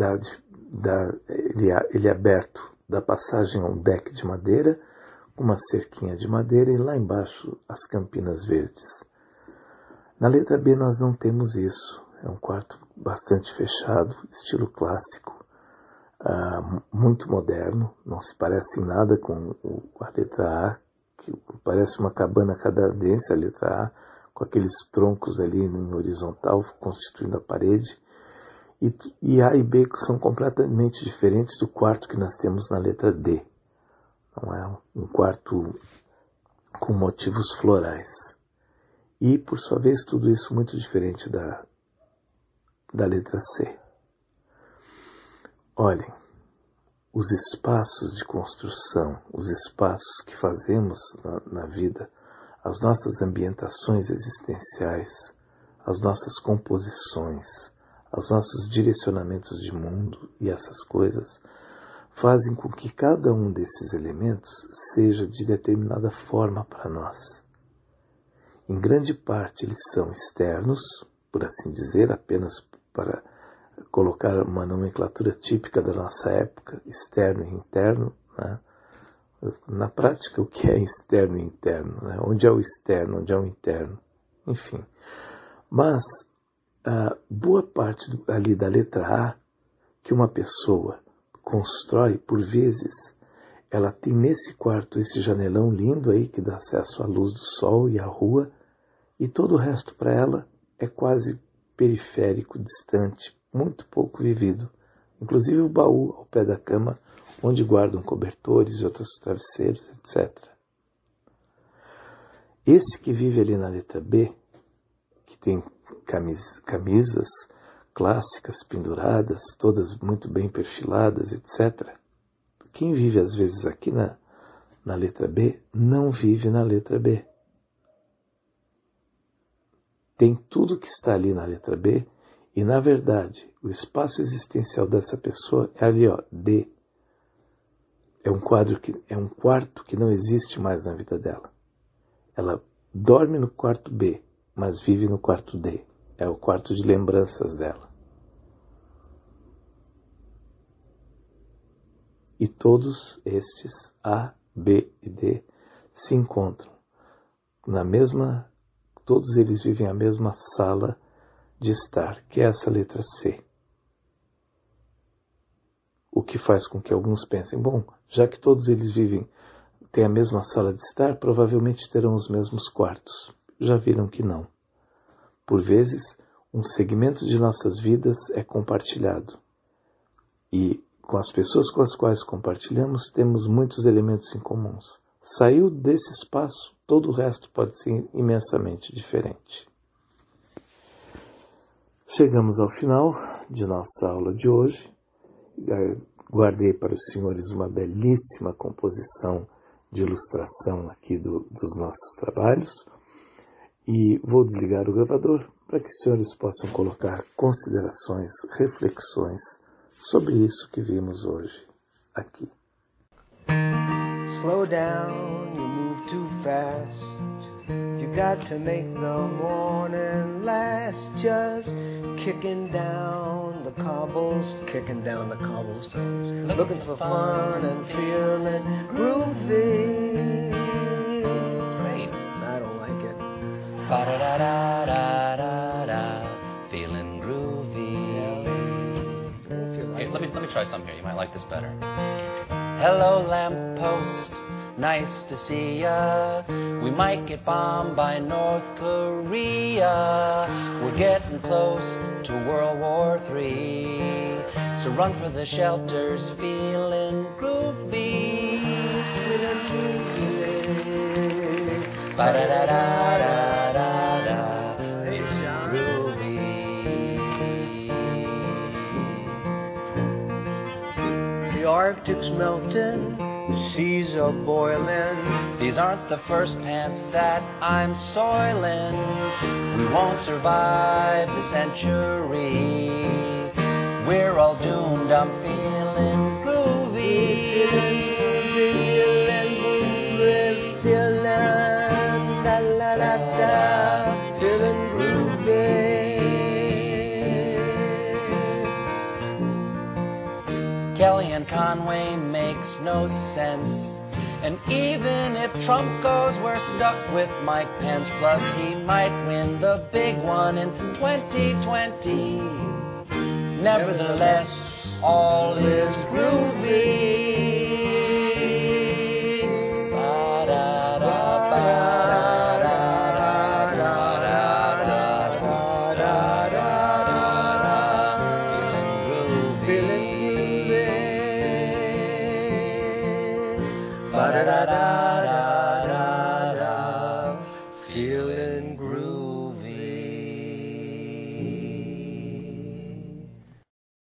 ele é aberto da passagem a um deck de madeira, uma cerquinha de madeira e lá embaixo as campinas verdes. Na letra B nós não temos isso. É um quarto bastante fechado, estilo clássico, muito moderno, não se parece em nada com a letra A, que parece uma cabana canadense, a letra A, com aqueles troncos ali em horizontal constituindo a parede. E A e B são completamente diferentes do quarto que nós temos na letra D. Não é um quarto com motivos florais. E, por sua vez, tudo isso muito diferente da letra C. Olhem, os espaços de construção, os espaços que fazemos na vida, as nossas ambientações existenciais, as nossas composições, os nossos direcionamentos de mundo e essas coisas, fazem com que cada um desses elementos seja de determinada forma para nós. Em grande parte eles são externos, por assim dizer, apenas para colocar uma nomenclatura típica da nossa época, externo e interno, né? Na prática, o que é externo e interno? Né? Onde é o externo, onde é o interno? Enfim. Mas, boa parte ali da letra A, que uma pessoa constrói, por vezes, ela tem nesse quarto esse janelão lindo aí, que dá acesso à luz do sol e à rua, e todo o resto para ela é quase periférico, distante, muito pouco vivido. Inclusive o baú ao pé da cama, onde guardam cobertores e outros travesseiros, etc. Esse que vive ali na letra B, que tem camisas clássicas penduradas, todas muito bem perfiladas, etc. Quem vive às vezes aqui na letra B, não vive na letra B. Tem tudo que está ali na letra B, e na verdade, o espaço existencial dessa pessoa é ali, ó, D. É um quarto que não existe mais na vida dela. Ela dorme no quarto B, mas vive no quarto D. É o quarto de lembranças dela. E todos estes, A, B e D, se encontram todos eles vivem a mesma sala de estar, que é essa letra C. O que faz com que alguns pensem, bom, já que todos eles têm a mesma sala de estar, provavelmente terão os mesmos quartos. Já viram que não. Por vezes, um segmento de nossas vidas é compartilhado. E com as pessoas com as quais compartilhamos, temos muitos elementos em comuns. Saiu desse espaço, todo o resto pode ser imensamente diferente. Chegamos ao final de nossa aula de hoje. Guardei para os senhores uma belíssima composição de ilustração aqui dos nossos trabalhos. E vou desligar o gravador para que os senhores possam colocar considerações, reflexões sobre isso que vimos hoje aqui. Slow down, you move too fast. You got to make the morning last. Just kicking down the cobblestones, looking for fun and feeling groovy. It's great. I don't like it. Ba-da-da-da-da-da-da, feeling groovy. Here, let me try some here. You might like this better. Hello, lamppost, nice to see ya. We might get bombed by North Korea. We're getting close to World War III. So run for the shelters, feeling groovy. Feeling groovy. Ba-da-da-da-da-da-da, feeling groovy. The Arctic's melting, the seas are boiling. These aren't the first pants that I'm soiling. We won't survive the century. We're all doomed, I'm feeling groovy. Feeling da-la-la-da, feeling groovy. Kellyanne Conway makes no sense. And even if Trump goes, we're stuck with Mike Pence. Plus, he might win the big one in 2020. Nevertheless, all is groovy. Feeling and groovy.